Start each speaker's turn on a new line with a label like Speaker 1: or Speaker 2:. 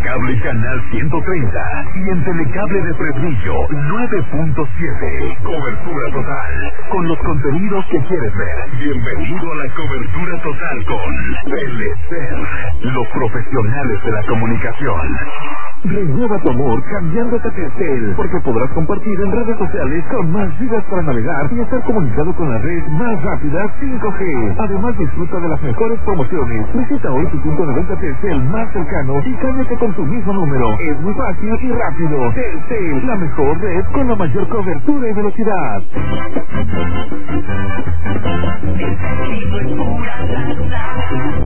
Speaker 1: Telecable Canal 130 y en Telecable de Fresnillo 9.7. Cobertura total con los contenidos que quieres ver. Bienvenido a la cobertura total con Telecer, los profesionales de la comunicación. Renueva tu amor cambiándote a Telcel, porque podrás compartir en redes sociales con más gigas para navegar y estar comunicado con la red más rápida 5G. Además, disfruta de las mejores promociones. Visita hoy tu punto de venta Telcel más cercano y cámbiate con tu mismo número. Es muy fácil y rápido. Telcel, la mejor red con la mayor cobertura y velocidad.